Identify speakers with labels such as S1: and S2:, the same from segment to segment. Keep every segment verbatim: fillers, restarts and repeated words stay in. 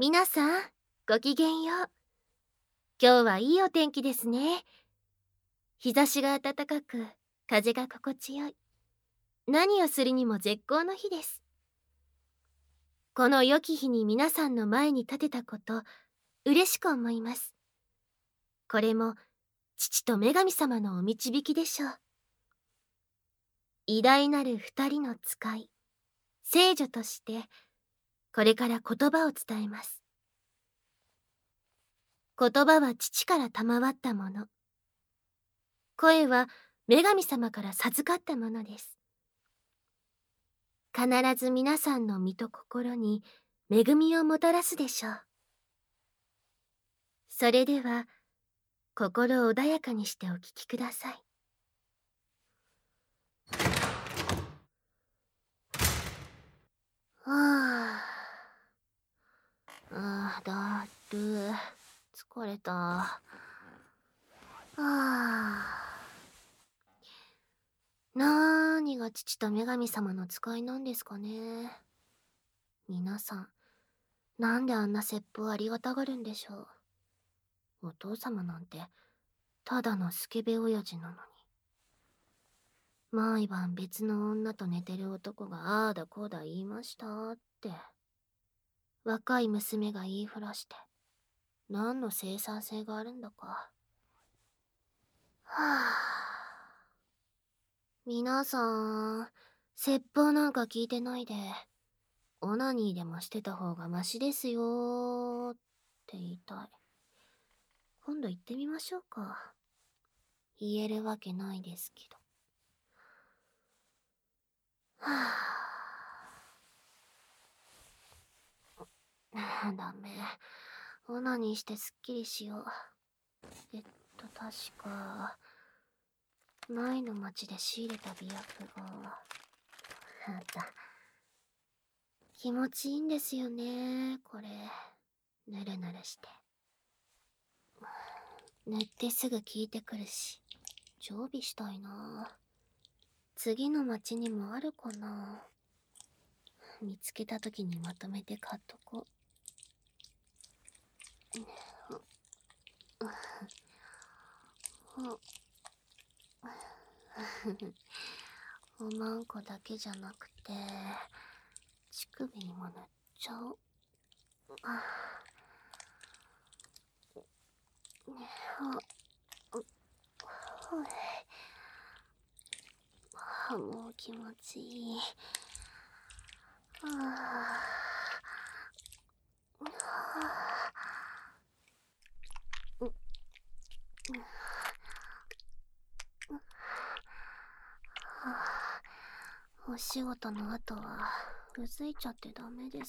S1: 皆さん、ごきげんよう。今日はいいお天気ですね。日差しが暖かく、風が心地よい。何をするにも絶好の日です。この良き日に皆さんの前に立てたこと、嬉しく思います。これも、父と女神様のお導きでしょう。偉大なる二人の使い、聖女として、これから言葉を伝えます。言葉は父から賜ったもの。声は女神様から授かったものです。必ず皆さんの身と心に恵みをもたらすでしょう。それでは、心穏やかにしてお聞きください。はあ、ああ、だる、疲れた。はあ、なーにが父と女神様の使いなんですかね。皆さん、なんであんな説法ありがたがるんでしょう。お父様なんて、ただのスケベ親父なのに。毎晩別の女と寝てる男がああだこうだ言いましたって。若い娘が言いふらして。何の生産性があるんだか。はあ。皆さん、説法なんか聞いてないで、オナニーでもしてた方がマシですよーって言いたい。今度行ってみましょうか。言えるわけないですけど。はあ。ダメ。オナニーしてすっきりしよう。えっと、確か、前の町で仕入れた美薬が、あった。気持ちいいんですよね、これ。ぬるぬるして。塗ってすぐ効いてくるし、常備したいな。次の町にもあるかな。見つけた時にまとめて買っとこう。おまんこだけじゃなくて、乳首にも塗っちゃおう。あ、もう気持ちいい。はあ。お仕事の後はうずいちゃってダメです。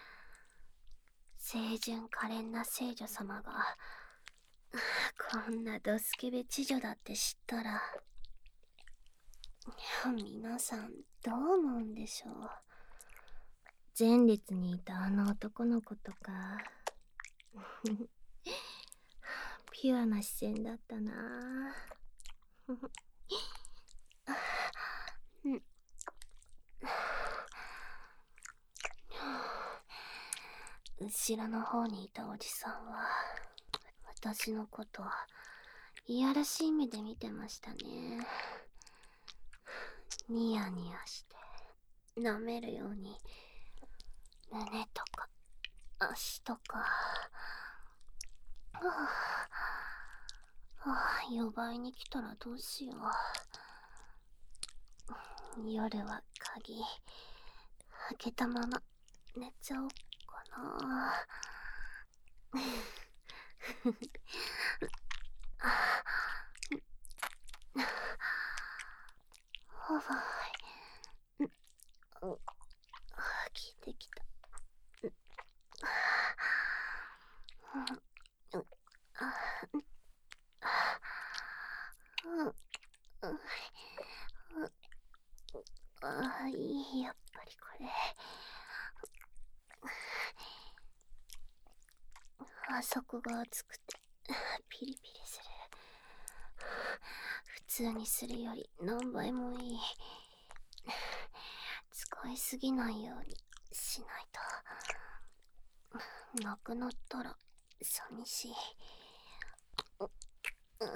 S1: 清純可憐な聖女様がこんなドスケベ知女だって知ったら、皆さんどう思うんでしょう。前列にいたあの男の子とかピュアな視線だったな後ろの方にいたおじさんは私のこといやらしい目で見てましたね。ニヤニヤして舐めるように胸とか足とか。はあ、はあ、呼ばいに来たらどうしよう。夜は鍵開けたまま寝ちゃおうかな。はばい。効いてきた。ああ、いい、やっぱりこれ。あそこが熱くてピリピリする。普通にするより何倍もいい。使いすぎないようにしないと。 なくなったら寂しい。うう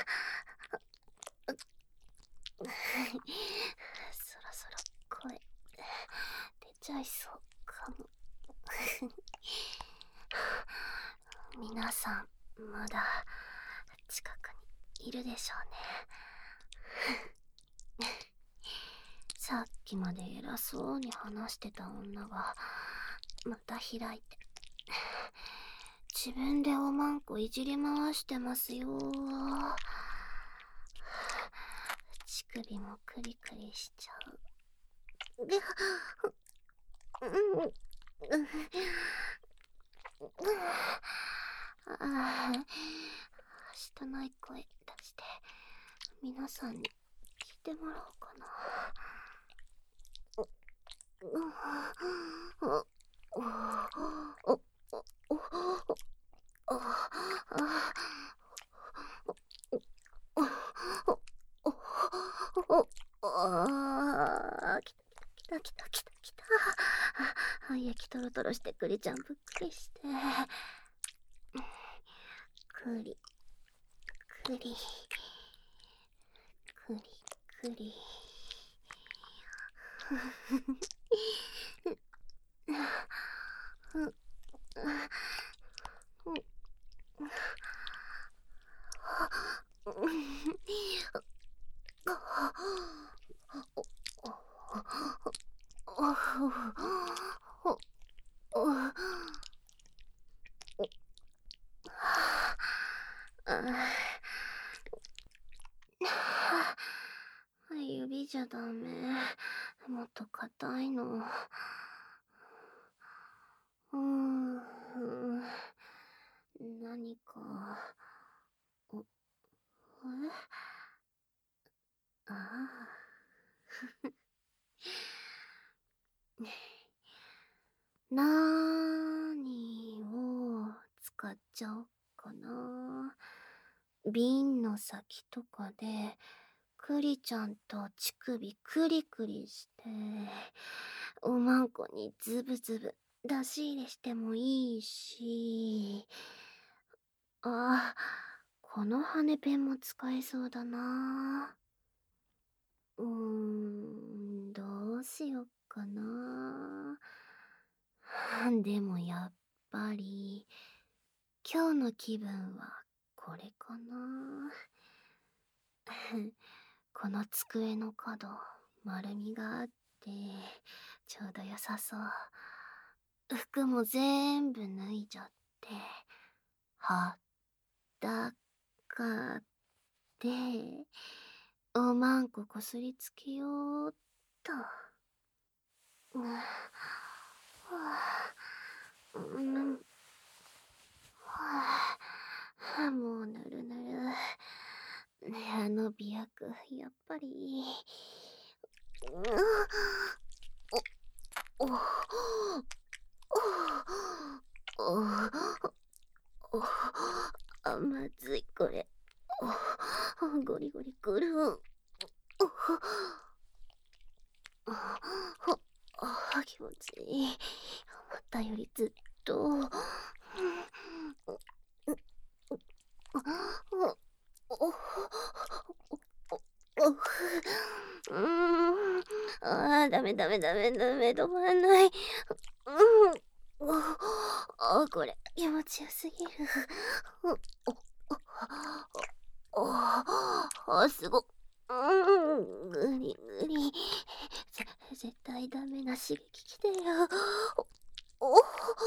S1: そろそろ声出ちゃいそうかも。皆さんまだ近くにいるでしょうね。さっきまで偉そうに話してた女がまた開いて自分でおまんこいじり回してますよ。乳首もクリクリしちゃう。ああ、汚い声出して皆さんに聞いてもらおうかな。ああ、来た来た来た来た来た。はい焼きトロトロしてクリちゃんぶっくりして。クリクリクリクリ。指じゃダメ。もっと硬いの。うーん。何か。お、え？ああ。なーにを使っちゃおうかな。瓶の先とかでクリちゃんと乳首クリクリしておまんこにズブズブ出し入れしてもいいし、あ、この羽ペンも使えそうだな。うーん、どうしよっかな。でもやっぱり今日の気分はこれかな。この机の角丸みがあってちょうど良さそう。服も全部脱いじゃってはったかっておまんここすりつけようっと。うん、はあ、うん、はあ、もうぬるぬる。ねえ、あの美薬やっぱり。うん、おおおおおあ、まずいこれ。おゴリゴリくる。あ、気持ちいい。思ったよりずっと。うん、あー、ダメダメダメダメ、止まらない。うん、あ、これ気持ちよすぎる。あ、すご。うん、グリグリ。ぜ絶対ダメな刺激来てよ。お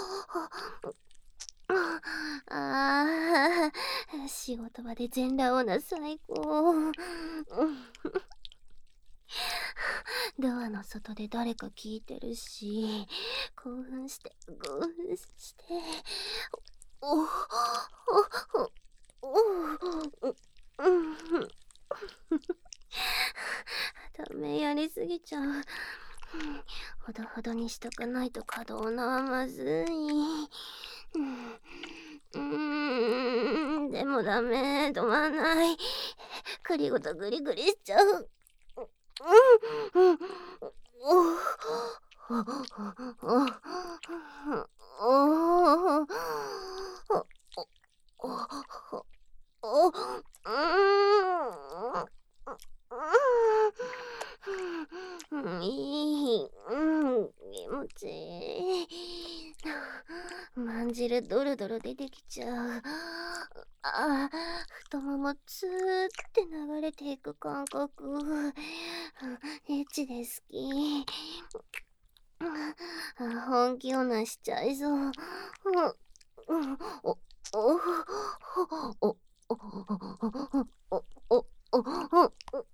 S1: ああ、仕事場で全裸女最高。ドアの外で誰か聞いてるし、興奮して興奮して、おおおおうんダメ、やりすぎちゃう。ほどほどにしとかないと可動なはまずい。うん、うん、でもダメ、止まんない。クリごとグリグリしちゃう。うん、うん、おおおおまんじるドロドロ出てきちゃう。あ、太ももツーって流れていく感覚。エッチで好き。本気をなしちゃいそう。お、お、お、お、お、お、お、お、お、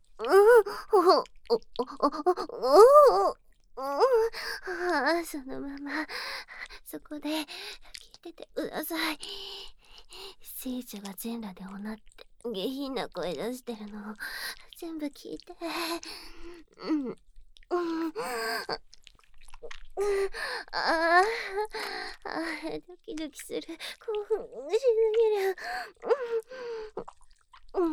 S1: そのままそこで聞いててください。聖女が全裸でおなって下品な声出してるのを全部聞いて、うんうん、ああ、ドキドキする。興奮しすぎる。うん、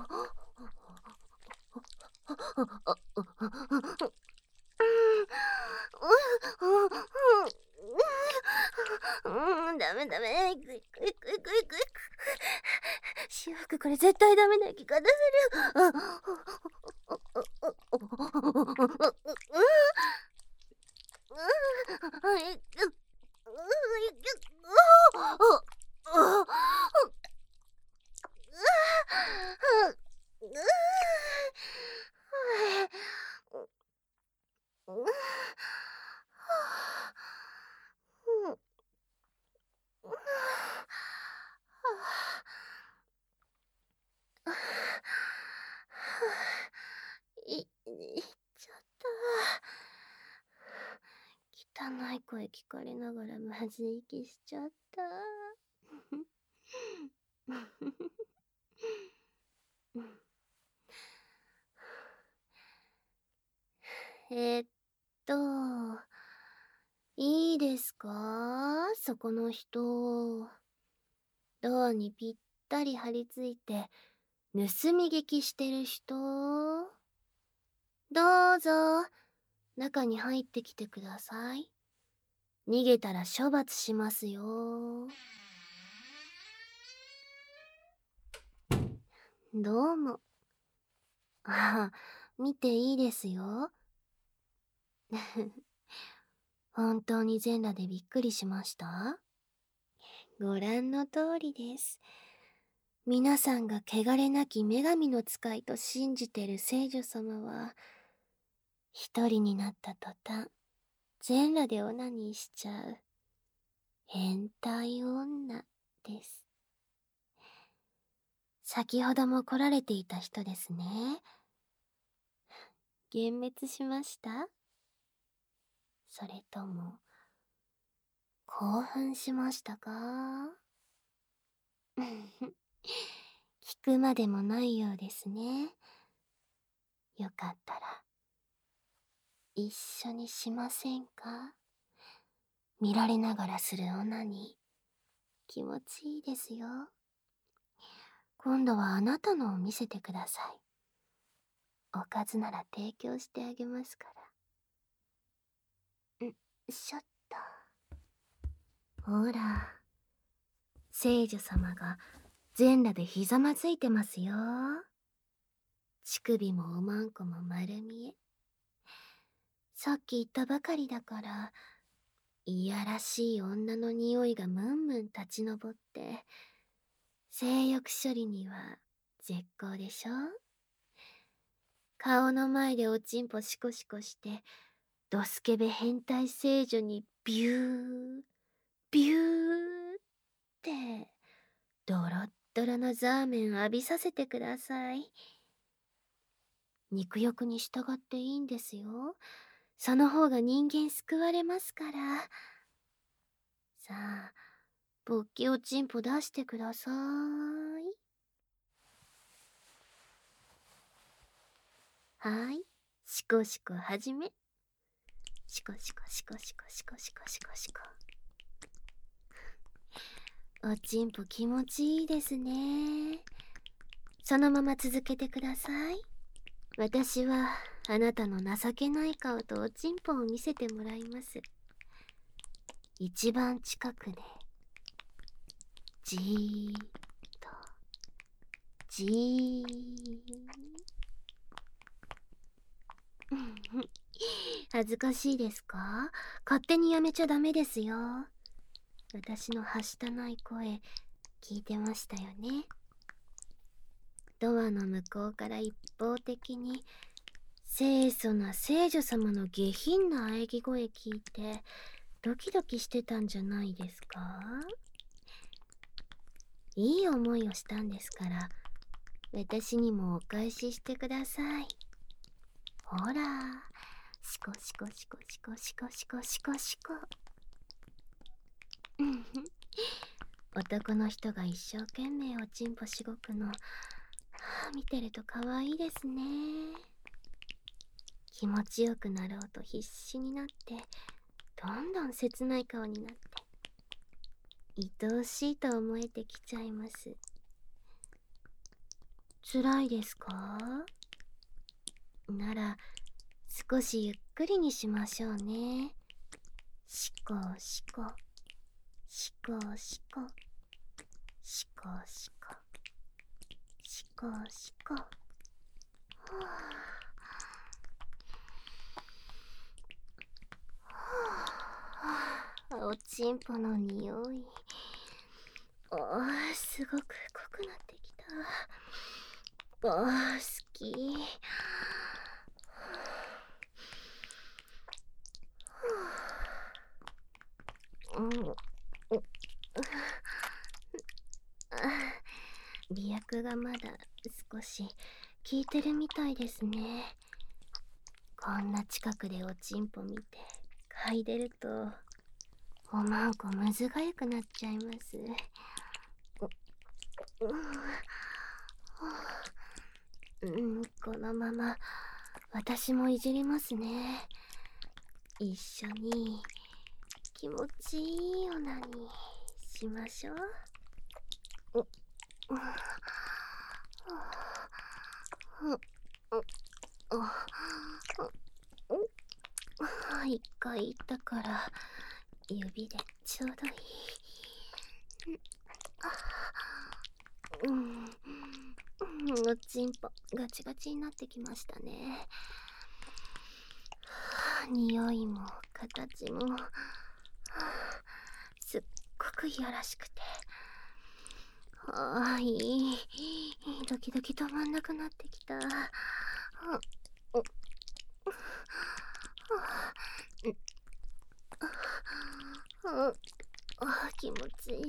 S1: うん、ダメダメ。グイグイグイグイグイ。潮吹く、これ絶対ダメな気がする。い、いっちゃった。汚い声聞かれながらまずい息しちゃった。えっと、いいですか、そこの人。ドアにぴったり張り付いて盗み聞きしてる人。どうぞ中に入ってきてください。逃げたら処罰しますよ。どうも。ああ、見ていいですよ。本当に全裸でびっくりしました？ご覧の通りです。皆さんが汚れなき女神の使いと信じてる聖女様は、一人になった途端、全裸でオナニーしちゃう変態女です。先ほども来られていた人ですね。幻滅しました？それとも興奮しましたか？聞くまでもないようですね。よかったら一緒にしませんか？見られながらするオナニー、気持ちいいですよ。今度はあなたのを見せてください。おかずなら提供してあげますから。ん、しょっと。ほら、聖女様が全裸でひざまずいてますよ。乳首もおまんこも丸見え。さっき言ったばかりだから、いやらしい女の匂いがムンムン立ち上って、性欲処理には絶好でしょ？顔の前でおちんぽシコシコして、ドスケベ変態聖女にビュー、ビューって、ドロッドロのザーメン浴びさせてください。肉欲に従っていいんですよ。その方が人間救われますから。さあ、勃起おちんぽ出してください。はい、シコシコはじめ。シコシコシコシコシコシコシコシコ。おちんぽ気持ちいいですね。そのまま続けてください。私はあなたの情けない顔とおちんぽを見せてもらいます。一番近くでじーっとじー恥ずかしいですか？勝手にやめちゃダメですよ。 私のはしたない声聞いてましたよね。ドアの向こうから一方的に清楚な聖女様の下品な喘ぎ声聞いてドキドキしてたんじゃないですか？いい思いをしたんですから、私にもお返ししてください。ほら、シコシコシコシコシコシコシコシコ。うんふん、男の人が一生懸命おちんぽしごくの、はあ、見てると可愛いですね。気持ちよくなろうと必死になって、どんどん切ない顔になって、愛おしいと思えてきちゃいます。辛いですか？なら、少しゆっくりにしましょうね。しこしこ、しこしこ、しこしこ、しこしこ。はあ、はあ、おちんぽの匂い。ああ、すごく濃くなってきた。ああ、好き。うん、うあ、媚薬がまだ少し効いてるみたいですね。こんな近くでおちんぽ見て嗅いでるとおまんこむずがゆくなっちゃいます。うん、このまま私もいじりますね。一緒に気持ちいいオナニーしましょう。一回言ったから指でちょうどいい。うん、おちんぽガチガチになってきましたね。匂いも形もすっごくいやらしくて、ああ、いい、ドキドキ止まんなくなってきた。あ、気持ちいい。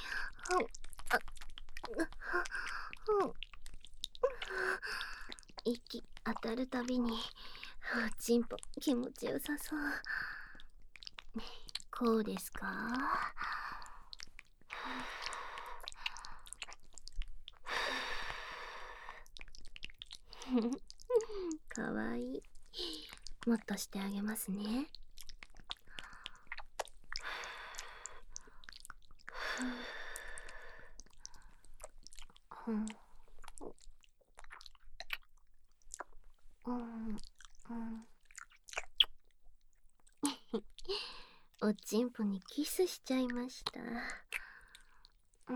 S1: 息当たるたびにおちんぽ気持ちよさそう。こうですか？かわいい。もっとしてあげますね。うん、うん、うん。おちんぽにキスしちゃいました。うん。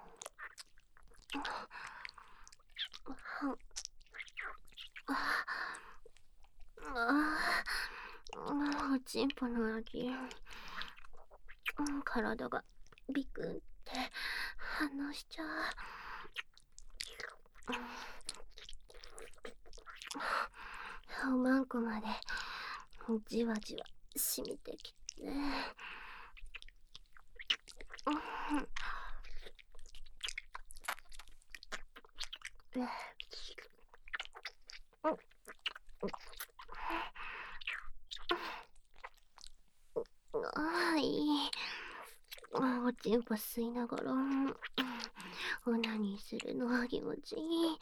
S1: ああ、おちんぽの味。体がビクンって反応しちゃう。おまんこまでじわじわ染みてきて、ああ、いい。おちんぽ吸いながらオナニーするのは気持ちいい。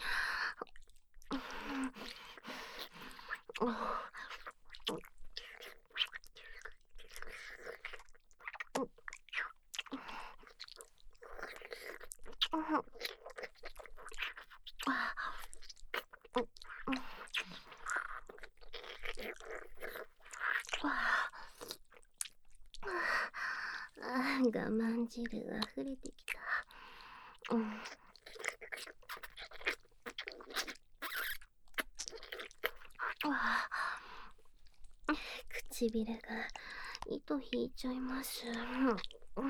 S1: 我慢汁溢れてきた。うん、唇が糸引いちゃいます。 うん。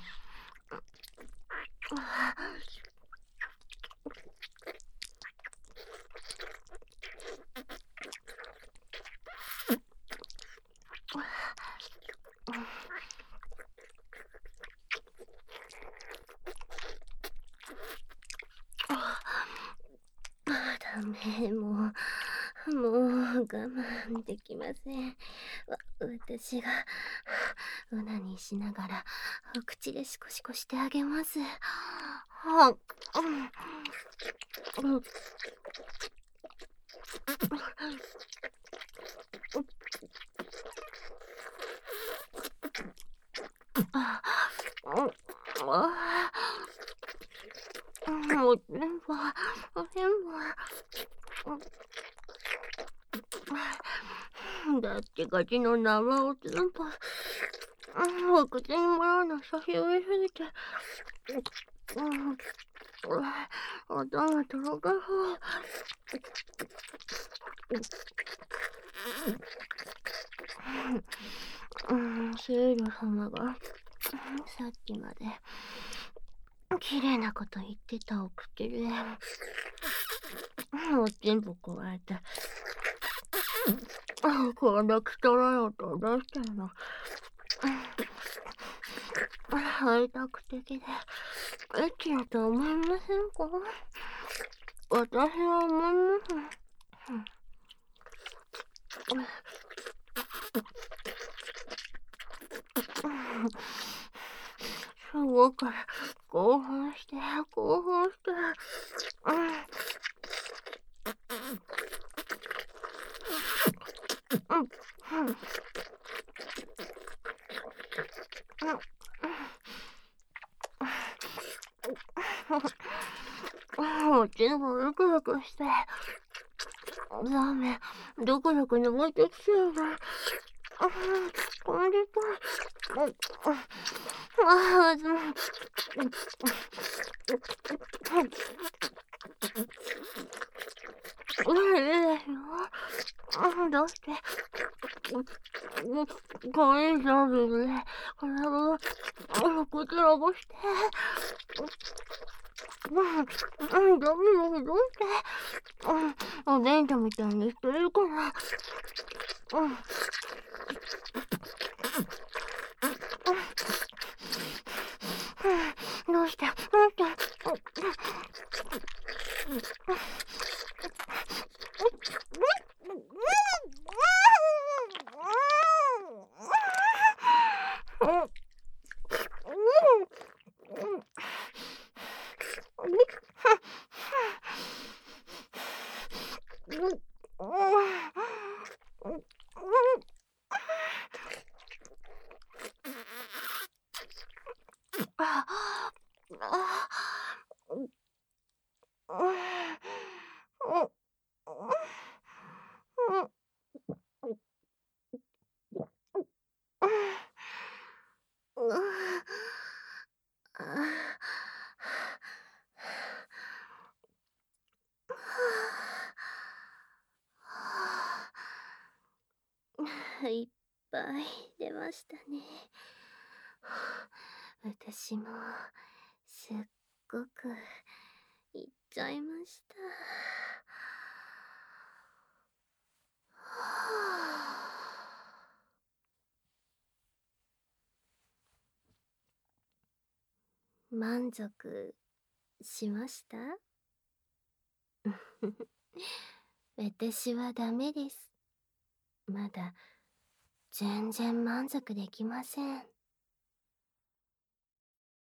S1: あ、ダメ、もう、もう我慢できません。わ私がうなにしながらお口でシコシコしてあげます。はうん、うん、あ、うん、ああ、もう全部、全部。だってガキの生を全部、うん、お口にもらうの久しぶりすぎて、うん、頭とろけそう。うん、セイル様が、さっきまで、綺麗なこと言ってたお口で、もう全部加えて、こんな汚い音を出してるの。開拓的で、エッチだと思いませんか？私は思います。すごく興奮して、興奮して、うん、うん、うん、もう全部ルクルクして、ラーメン、どこどこに置いてきてるな。こんでた。ああ、でも、いいですよ。どうして、これ以上で、これを、こちらもして、うん、うん、ダメだけどうして、うん、お弁当みたいにしてるから、うん、どうして、どうして、いっぱい出ましたね。私もすっごくいっちゃいました。満足しました？私はダメです。まだ全然満足できません。